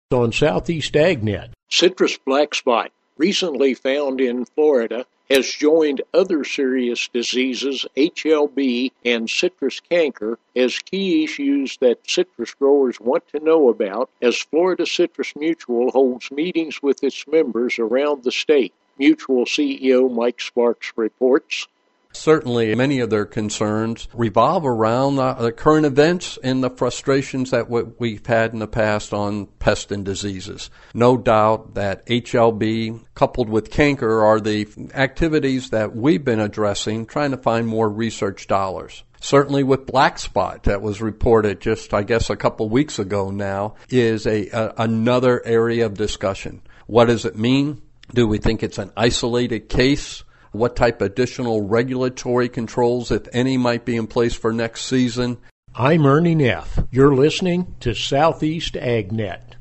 On Southeast AgNet. Citrus black spot, recently found in Florida, has joined other serious diseases, HLB and citrus canker, as key issues that citrus growers want to know about as Florida Citrus Mutual holds meetings with its members around the state. Mutual CEO Mike Sparks reports. Certainly, many of their concerns revolve around the current events and the frustrations that we've had in the past on pests and diseases. No doubt that HLB coupled with canker are the activities that we've been addressing, trying to find more research dollars. Certainly with black spot that was reported just, I guess, a couple weeks ago now is another area of discussion. What does it mean? Do we think it's an isolated case? What type of additional regulatory controls, if any, might be in place for next season? I'm Ernie Neff. You're listening to Southeast AgNet.